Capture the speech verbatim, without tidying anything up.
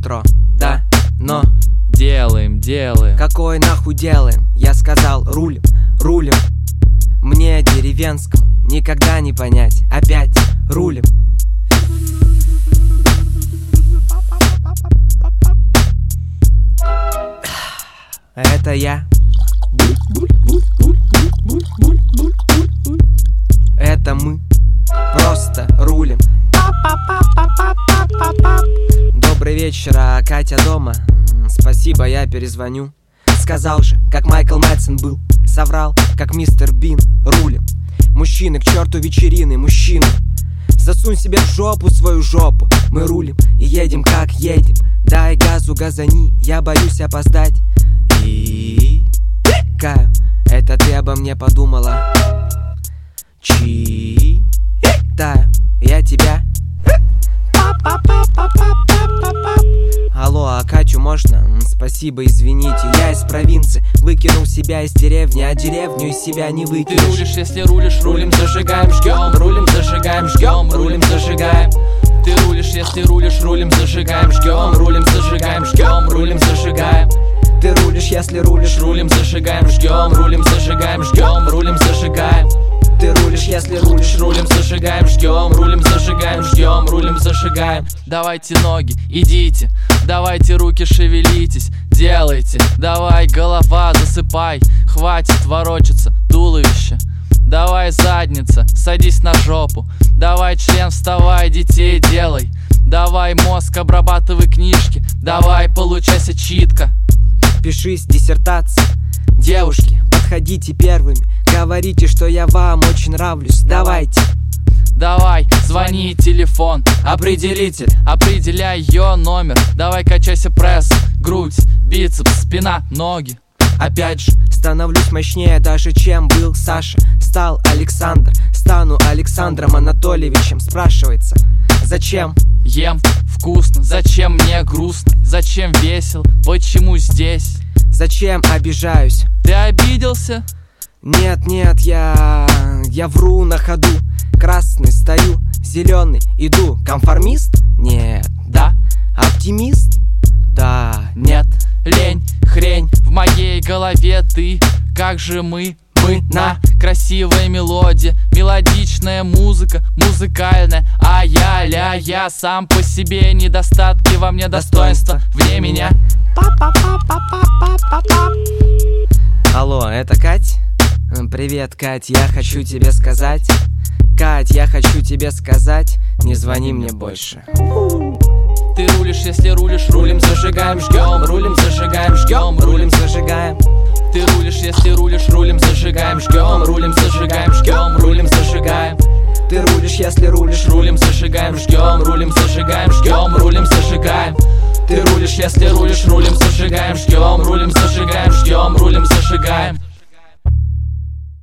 метро, да, но делаем, делаем. Какой нахуй делаем? Я сказал, рулим, рулим. Мне деревенскому никогда не понять. Опять рулим. Это я. Это мы. Просто рулим. Добрый вечер, а Катя дома? Спасибо, я перезвоню. Сказал же, как Майкл Мэдсон был. Соврал, как мистер Бин. Рулим. Мужчины, к черту вечерины, мужчины. Засунь себе в жопу свою жопу. Мы рулим и едем, как едем. Дай газу, газани, я боюсь опоздать. И... Каю, это ты обо мне подумала. Чи... Таю, я тебя. Алло, а Катю можно? Спасибо, извините, я из провинции. Выкинул себя из деревни, а деревню из себя не выкинешь. Ты рулишь, если рулишь, рулим, зажигаем, жгем. Рулим, зажигаем, жгем, рулим, зажигаем. Ты рулишь, если рулишь, рулим, зажигаем, жгем. Рулим, зажигаем, жгем, рулим, зажигаем. Ты рулишь, если рулишь, рулим, зажигаем, жгем. Рулим, зажигаем, жгем, рулим, зажигаем. Ты рулишь, если рулишь, рулим, зажигаем, жгем. Рулим, зажигаем, жгем, рулим, зажигаем. Давайте ноги, идите, давайте руки шевелитесь, делайте. Давай, голова, засыпай, хватит ворочаться, туловище. Давай, задница, садись на жопу. Давай, член, вставай, детей делай. Давай, мозг, обрабатывай книжки. Давай, получайся читка. Пишись, диссертация. Девушки, подходите первыми. Говорите, что я вам очень нравлюсь. Давайте. Давай, звони, телефон, определитель, определяй ее номер. Давай, качайся, пресс, грудь, бицепс, спина, ноги. Опять же, становлюсь мощнее даже, чем был Саша. Стал Александр, стану Александром Анатольевичем. Спрашивается, зачем? Ем вкусно, зачем мне грустно? Зачем весело? Почему здесь? Зачем обижаюсь? Ты обиделся? Нет, нет, я... я вру на ходу. Красный стою, зеленый иду. Конформист? Нет. Да. Оптимист? Да. Нет. Лень, хрень, в моей голове ты. Как же мы? Мы на красивая мелодия, мелодичная музыка, музыкальная. А я, ля, я сам по себе, недостатки во мне, достоинства вне меня. Алло, это Кать? Привет, Кать, я хочу тебе сказать. Кать, я хочу тебе сказать, не звони мне больше. Ты рулишь, если рулишь, рулим, зажигаем, жгем. Рулим, зажигаем, жгем, рулим, зажигаем. Ты рулишь, если рулишь, рулим, зажигаем, жгем. Рулим, зажигаем, жгем, рулим, зажигаем. Ты рулишь, если рулишь, рулим, зажигаем, жгем. Рулим, зажигаем, жгем, рулим, зажигаем. Ты рулишь, если рулишь, рулим, зажигаем, жгем. Рулим, зажигаем, жгем, рулим, зажигаем.